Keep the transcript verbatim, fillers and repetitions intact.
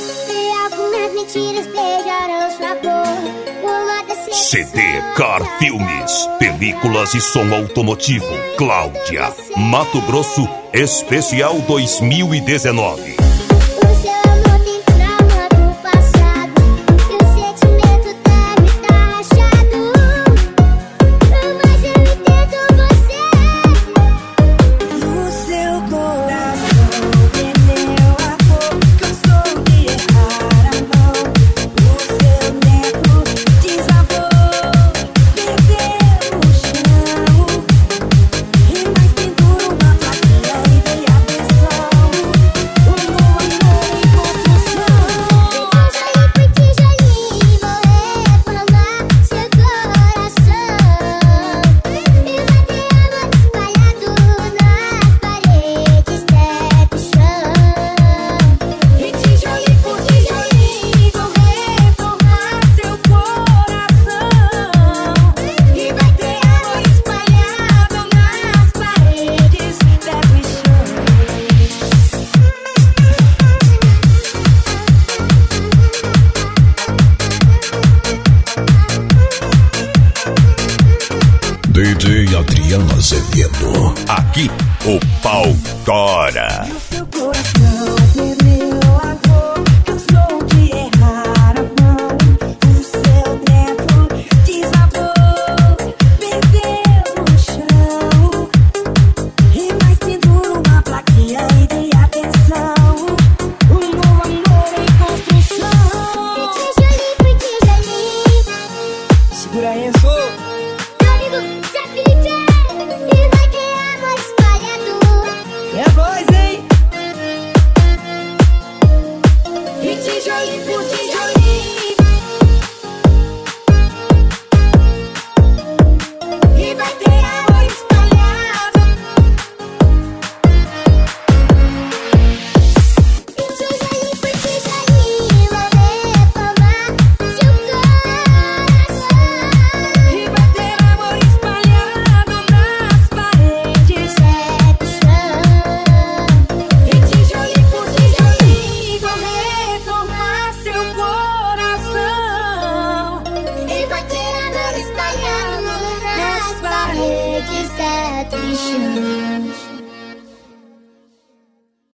E algumas mentiras beijarão sua boca. C D Car Filmes, películas e som automotivo. Cláudia, Mato Grosso, especial dois mil e dezenove. D J Adriano Azevedo. Aqui o pau tora. E o seu coração perdeu a cor. Cansou de errar a mão. O seu teto desabou, perdeu no chão. E mais pendura uma plaquinha e dei atenção. Um novo amor em construção. E tijolinho por tijolinho. Segura aí, Enzo. E vai ter amor espalhado. É a voz, hein? E tijolinho por tijolinho. E vai ter amor espalhado. E tijolinho por tijolinho vou reformar seu coração. E vai ter amor espalhado nas paredes. Teto, chão. E tijolinho por tijolinho vou reformar seu coração. E vai ter amor espalhado nas paredes, teto e chão.